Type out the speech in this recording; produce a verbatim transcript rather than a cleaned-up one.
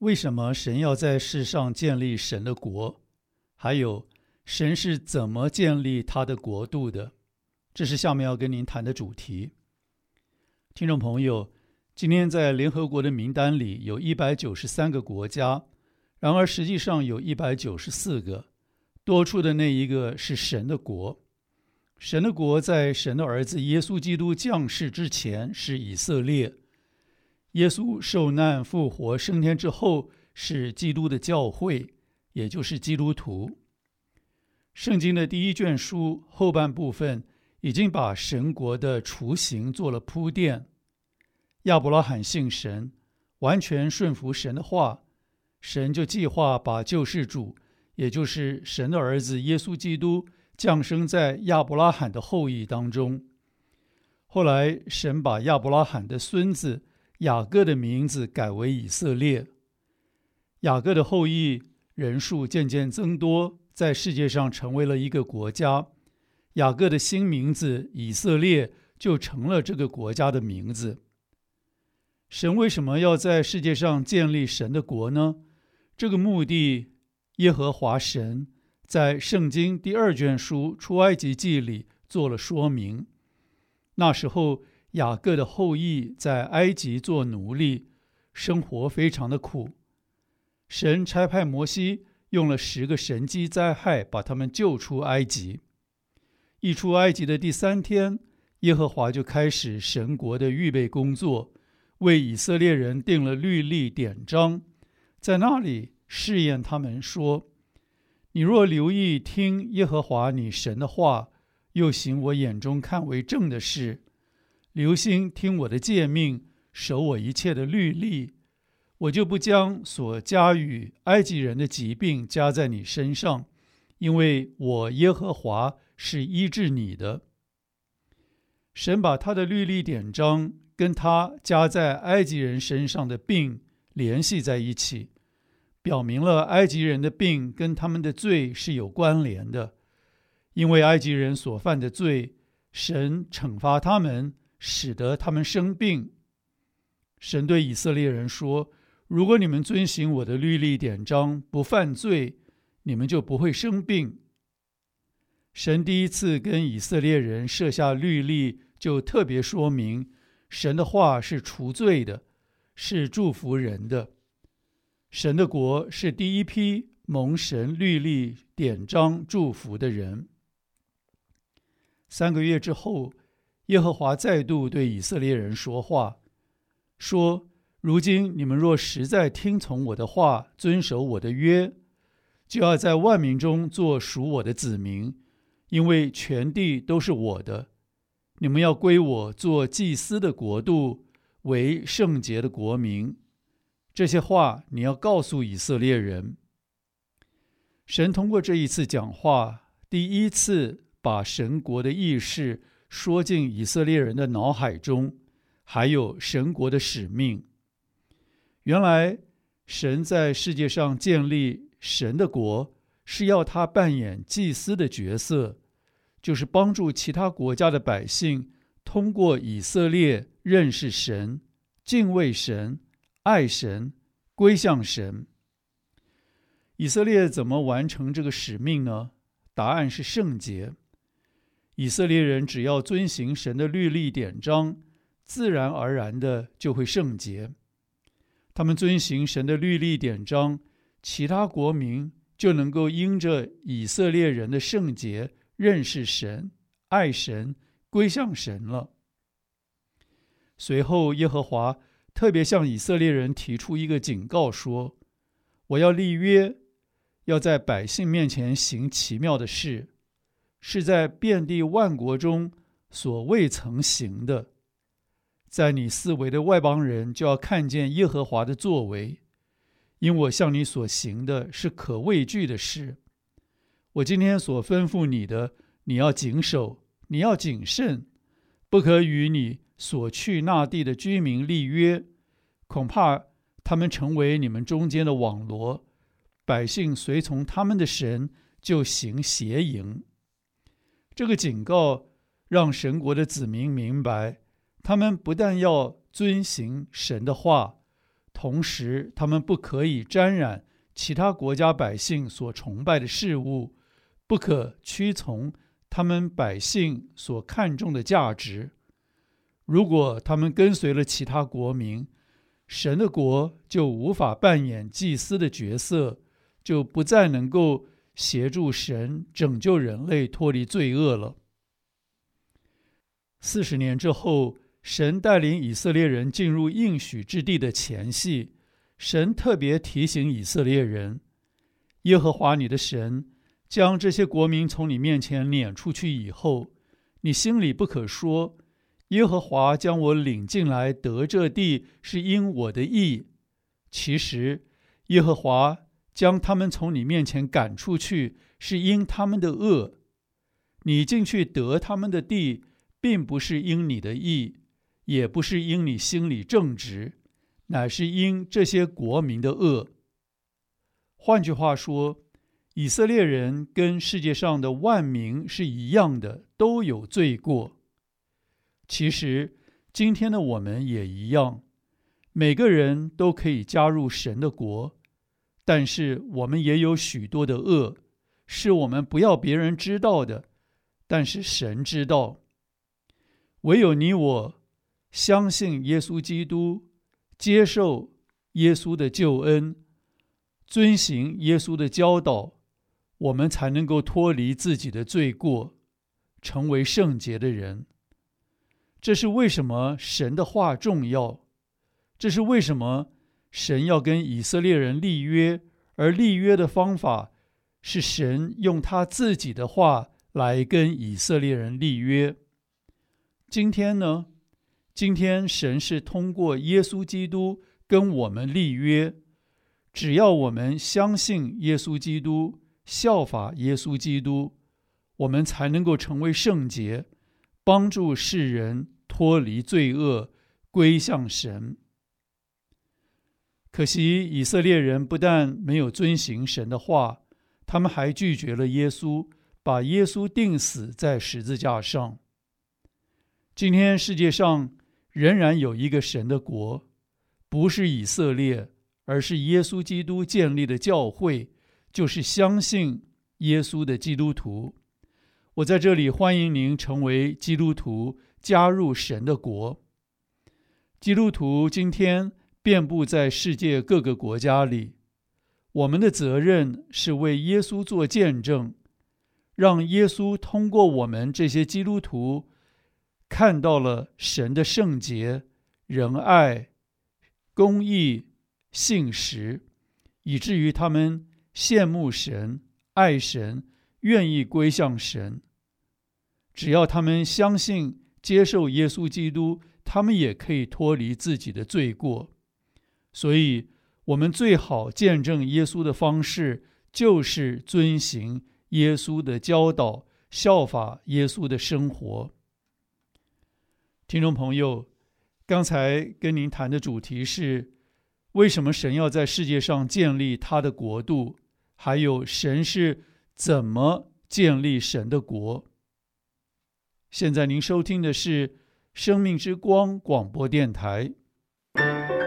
为什么神要在世上建立神的国？还有，神是怎么建立他的国度的？这是下面要跟您谈的主题。听众朋友，今天在联合国的名单里有一百九十三个国家，然而实际上有一百九十四个，多出的那一个是神的国。神的国在神的儿子耶稣基督降世之前是以色列，耶稣受难复活升天之后是基督的教会，也就是基督徒。圣经的第一卷书后半部分已经把神国的雏形做了铺垫。亚伯拉罕信神，完全顺服神的话，神就计划把救世主，也就是神的儿子耶稣基督降生在亚伯拉罕的后裔当中。后来神把亚伯拉罕的孙子雅各的名字改为以色列。雅各的后裔人数渐渐增多，在世界上成为了一个国家。雅各的新名字以色列就成了这个国家的名字。神为什么要在世界上建立神的国呢？这个目的，耶和华神在圣经第二卷书出埃及记里做了说明。那时候雅各的后裔在埃及做奴隶，生活非常的苦。神差派摩西用了十个神迹灾害把他们救出埃及。一出埃及的第三天，耶和华就开始神国的预备工作，为以色列人定了律例典章，在那里试验他们说，你若留意听耶和华你神的话，又行我眼中看为正的事，留心听我的诫命，守我一切的律例，我就不将所加与埃及人的疾病加在你身上，因为我耶和华是医治你的。神把他的律例典章跟他加在埃及人身上的病联系在一起，表明了埃及人的病跟他们的罪是有关联的。因为埃及人所犯的罪，神惩罚他们，使得他们生病。神对以色列人说，如果你们遵行我的律例典章，不犯罪，你们就不会生病。神第一次跟以色列人设下律例，就特别说明神的话是除罪的，是祝福人的。神的国是第一批蒙神律例典章祝福的人。三个月之后，耶和华再度对以色列人说话，说，如今你们若实在听从我的话，遵守我的约，就要在万民中做属我的子民，因为全地都是我的。你们要归我做祭司的国度，为圣洁的国民。这些话你要告诉以色列人。神通过这一次讲话，第一次把神国的意识说进以色列人的脑海中，还有神国的使命。原来神在世界上建立神的国，是要他扮演祭司的角色，就是帮助其他国家的百姓通过以色列认识神、敬畏神、爱神、归向神。以色列怎么完成这个使命呢？答案是圣洁。以色列人只要遵行神的律例典章，自然而然的就会圣洁。他们遵行神的律例典章，其他国民就能够因着以色列人的圣洁认识神、爱神、归向神了。随后耶和华特别向以色列人提出一个警告，说，我要立约，要在百姓面前行奇妙的事，是在遍地万国中所未曾行的。在你四围的外邦人就要看见耶和华的作为，因我向你所行的是可畏惧的事。我今天所吩咐你的，你要谨守，你要谨慎，不可与你所去那地的居民立约，恐怕他们成为你们中间的网罗，百姓随从他们的神，就行邪淫。这个警告让神国的子民明白，他们不但要遵行神的话， 同时他们不可以沾染其他国家百姓所崇拜的事物，不可屈从他们百姓所看重的价值。如果他们跟随了其他国民，神的国就无法扮演祭司的角色，就不再能够协助神拯救人类脱离罪恶了。四十年之后，神带领以色列人进入应许之地的前夕，神特别提醒以色列人，耶和华你的神将这些国民从你面前撵出去以后，你心里不可说，耶和华将我领进来得这地是因我的义。其实耶和华将他们从你面前赶出去是因他们的恶。你进去得他们的地，并不是因你的义，也不是因你心里正直，乃是因这些国民的恶。换句话说，以色列人跟世界上的万民是一样的，都有罪过。其实今天的我们也一样，每个人都可以加入神的国，但是我们也有许多的恶，是我们不要别人知道的，但是神知道。唯有你我相信耶稣基督，接受耶稣的救恩，遵行耶稣的教导，我们才能够脱离自己的罪过，成为圣洁的人。这是为什么神的话重要，这是为什么神要跟以色列人立约，而立约的方法是神用他自己的话来跟以色列人立约。今天呢，今天神是通过耶稣基督跟我们立约，只要我们相信耶稣基督，效法耶稣基督，我们才能够成为圣洁，帮助世人脱离罪恶，归向神。可惜以色列人不但没有遵行神的话，他们还拒绝了耶稣，把耶稣钉死在十字架上。今天世界上仍然有一个神的国，不是以色列，而是耶稣基督建立的教会，就是相信耶稣的基督徒。我在这里欢迎您成为基督徒，加入神的国。基督徒今天遍布在世界各个国家里，我们的责任是为耶稣做见证，让耶稣通过我们这些基督徒看到了神的圣洁、仁爱、公义、信实，以至于他们羡慕神、爱神，愿意归向神。只要他们相信、接受耶稣基督，他们也可以脱离自己的罪过。所以我们最好见证耶稣的方式，就是遵行耶稣的教导，效法耶稣的生活。听众朋友，刚才跟您谈的主题是为什么神要在世界上建立他的国度，还有神是怎么建立神的国。现在您收听的是生命之光广播电台。